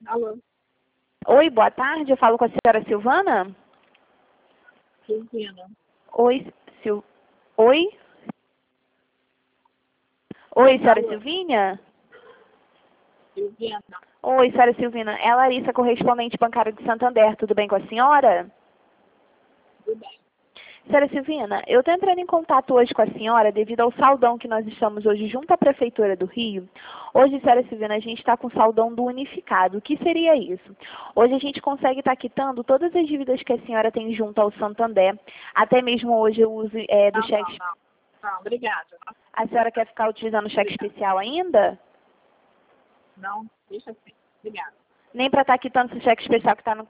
Alô, Oi, boa tarde. Eu falo com a senhora Silvana? Silvina. Oi, Oi? Oi, senhora Alô, Silvinha? Silvina. Oi, senhora Silvina. É a Larissa, correspondente bancária de Santander. Tudo bem com a senhora? Tudo bem. Senhora Silvina, eu estou entrando em contato hoje com a senhora devido ao saldão que nós estamos hoje junto à Prefeitura do Rio. Hoje, senhora Silvina, a gente está com o saldão do unificado. O que seria isso? Hoje a gente consegue estar quitando todas as dívidas que a senhora tem junto ao Santander, até mesmo hoje o uso do Não, não, cheque. não. Não, obrigada. A senhora quer ficar utilizando o cheque Obrigada. especial ainda? Não, deixa assim. Obrigada. Nem para estar quitando esse cheque especial que está no